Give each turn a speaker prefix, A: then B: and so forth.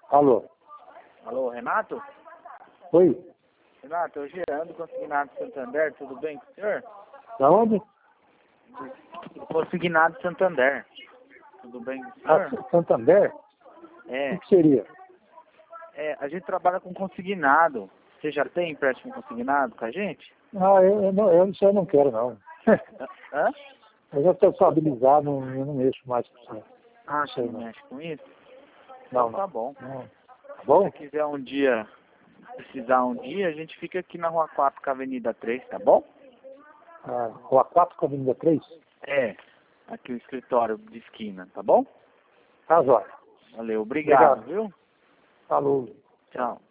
A: Alô?
B: Alô, Renato?
A: Oi?
B: Renato, eu Gerando Consignado Santander, tudo bem com o senhor?
A: Da onde?
B: Consignado Santander, tudo bem com o
A: Ah,
B: senhor?
A: Santander?
B: É,
A: O que seria?
B: a gente trabalha com consignado. Você já tem empréstimo consignado com a gente?
A: Ah, isso eu não quero, não.
B: Hã?
A: Eu já estou estabilizado, eu não mexo mais com isso.
B: Ah,
A: Não sei,
B: você não
A: não.
B: mexe com isso?
A: Não,
B: Então tá
A: não.
B: bom.
A: Não. Tá
B: Se
A: bom?
B: você quiser precisar um dia, a gente fica aqui na Rua 4 com a Avenida 3, tá bom?
A: Ah, Rua 4 com a Avenida 3?
B: É, aqui o escritório de esquina, tá bom?
A: Tá, jóia.
B: Valeu, obrigado,
A: Obrigado.
B: viu?
A: Falou.
B: Tchau.